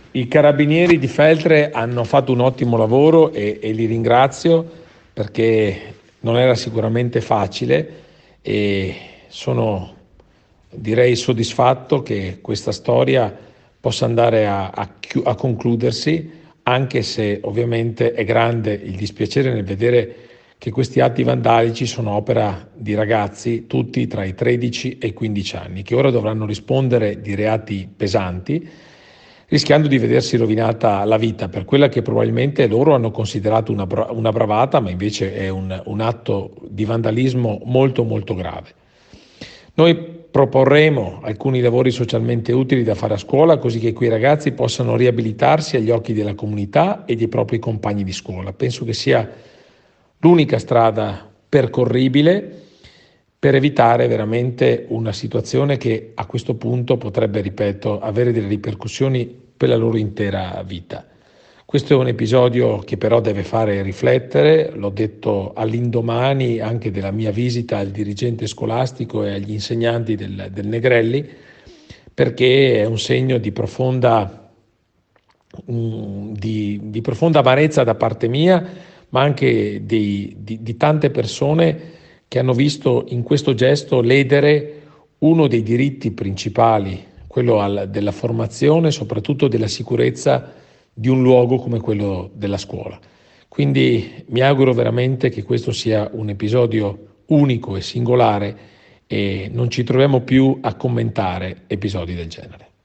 I carabinieri di Feltre hanno fatto un ottimo lavoro e li ringrazio perché non era sicuramente facile e sono, direi, soddisfatto che questa storia possa andare a concludersi, anche se ovviamente è grande il dispiacere nel vedere che questi atti vandalici sono opera di ragazzi, tutti tra i 13 e i 15 anni, che ora dovranno rispondere di reati pesanti, rischiando di vedersi rovinata la vita per quella che probabilmente loro hanno considerato una bravata, ma invece è un atto di vandalismo molto molto grave. Noi proporremo alcuni lavori socialmente utili da fare a scuola, così che quei ragazzi possano riabilitarsi agli occhi della comunità e dei propri compagni di scuola. Penso che sia l'unica strada percorribile per evitare veramente una situazione che a questo punto potrebbe, ripeto, avere delle ripercussioni per la loro intera vita. Questo è un episodio che però deve fare riflettere, l'ho detto all'indomani anche della mia visita al dirigente scolastico e agli insegnanti del Negrelli, perché è un segno di di profonda amarezza da parte mia, ma anche di tante persone che hanno visto in questo gesto ledere uno dei diritti principali, quello della formazione, soprattutto della sicurezza di un luogo come quello della scuola. Quindi mi auguro veramente che questo sia un episodio unico e singolare e non ci troviamo più a commentare episodi del genere.